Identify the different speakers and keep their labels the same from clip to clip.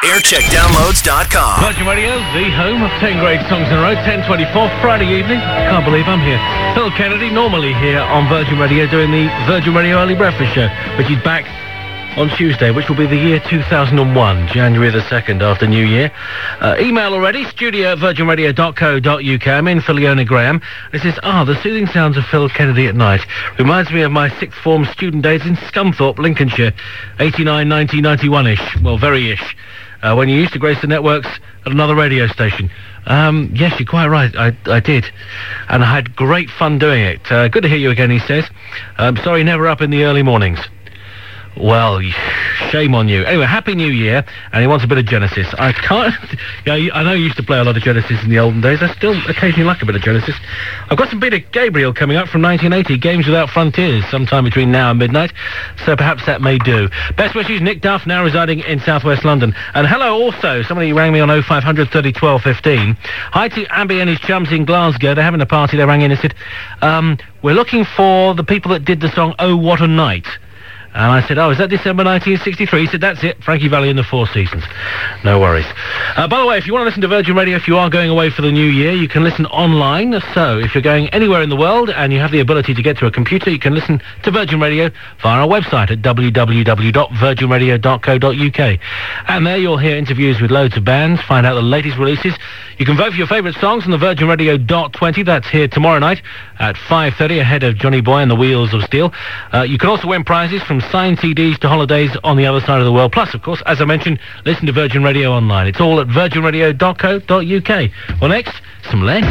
Speaker 1: aircheckdownloads.com.
Speaker 2: Virgin Radio, the home of 10 great songs in a row. 10:24, Friday evening. Can't believe I'm here. Phil Kennedy, normally here on Virgin Radio, doing the Virgin Radio Early Breakfast Show, which is back on Tuesday, which will be the year 2001, January the 2nd, after New Year. Email already, studio@virginradio.co.uk. I'm in for Leona Graham. It says, the soothing sounds of Phil Kennedy at night reminds me of my sixth form student days in Scunthorpe, Lincolnshire, 89, 90, 91-ish. Well, very-ish. When you used to grace the networks at another radio station. Yes, you're quite right. I did. And I had great fun doing it. Good to hear you again, he says. I'm sorry, never up in the early mornings. Well, shame on you. Anyway, Happy New Year, and he wants a bit of Genesis. I can't... I know you used to play a lot of Genesis in the olden days. I still occasionally like a bit of Genesis. I've got some Peter Gabriel coming up from 1980, Games Without Frontiers, sometime between now and midnight, so perhaps that may do. Best wishes, Nick Duff, now residing in southwest London. And hello also, somebody rang me on 0500 30 12 15. Hi to Abby and his chums in Glasgow. They're having a party. They rang in and said, we're looking for the people that did the song Oh What a Night. And I said, is that December 1963? He said, that's it, Frankie Valli and the Four Seasons. No worries. By the way, if you want to listen to Virgin Radio, if you are going away for the new year, you can listen online. So if you're going anywhere in the world and you have the ability to get to a computer, you can listen to Virgin Radio via our website at www.virginradio.co.uk. And there you'll hear interviews with loads of bands, find out the latest releases. You can vote for your favourite songs on the Virgin Radio .20. That's here tomorrow night at 5:30 ahead of Johnny Boy and the Wheels of Steel. You can also win prizes from signed CDs to holidays on the other side of the world. Plus, of course, as I mentioned, listen to Virgin Radio online. It's all at virginradio.co.uk. Well, next, some Len.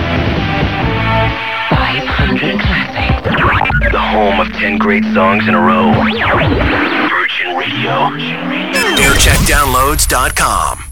Speaker 1: 500 classics. The home of 10 great songs in a row. Virgin Radio. aircheckdownloads.com.